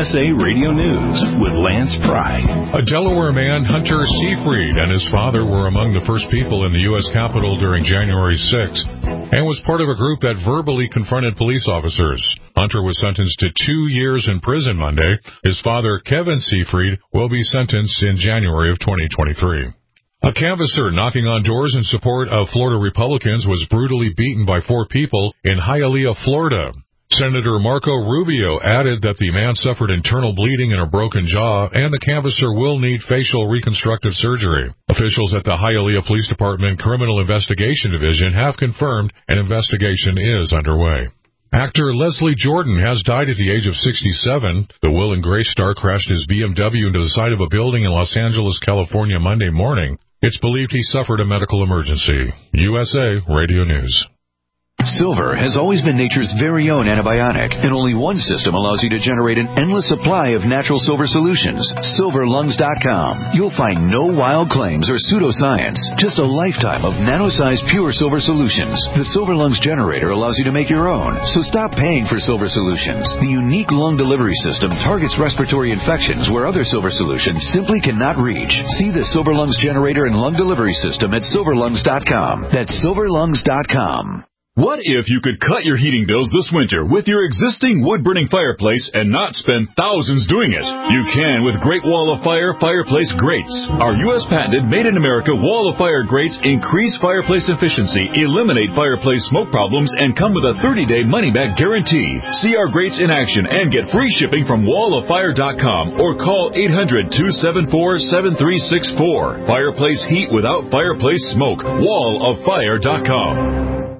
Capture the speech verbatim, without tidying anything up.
S A Radio News with Lance Pry. A Delaware man, Hunter Seyfried, and his father were among the first people in the U S Capitol during January sixth and was part of a group that verbally confronted police officers. Hunter was sentenced to two years in prison Monday. His father, Kevin Seyfried, will be sentenced in January of twenty twenty-three. A canvasser knocking on doors in support of Florida Republicans was brutally beaten by four people in Hialeah, Florida. Senator Marco Rubio added that the man suffered internal bleeding and a broken jaw, and the canvasser will need facial reconstructive surgery. Officials at the Hialeah Police Department Criminal Investigation Division have confirmed an investigation is underway. Actor Leslie Jordan has died at the age of sixty-seven. The Will and Grace star crashed his B M W into the side of a building in Los Angeles, California, Monday morning. It's believed he suffered a medical emergency. U S A Radio News. Silver has always been nature's very own antibiotic, and only one system allows you to generate an endless supply of natural silver solutions. silver lungs dot com. You'll find no wild claims or pseudoscience, just a lifetime of nano-sized pure silver solutions. The Silver Lungs generator allows you to make your own, so stop paying for silver solutions. The unique lung delivery system targets respiratory infections where other silver solutions simply cannot reach. See the Silver Lungs generator and lung delivery system at silver lungs dot com. That's silver lungs dot com. What if you could cut your heating bills this winter with your existing wood-burning fireplace and not spend thousands doing it? You can with Great Wall of Fire fireplace grates. Our U S patented made-in-America Wall of Fire grates increase fireplace efficiency, eliminate fireplace smoke problems, and come with a thirty-day money-back guarantee. See our grates in action and get free shipping from wall of fire dot com or call eight hundred, two seven four, seven three six four. Fireplace heat without fireplace smoke. wall of fire dot com.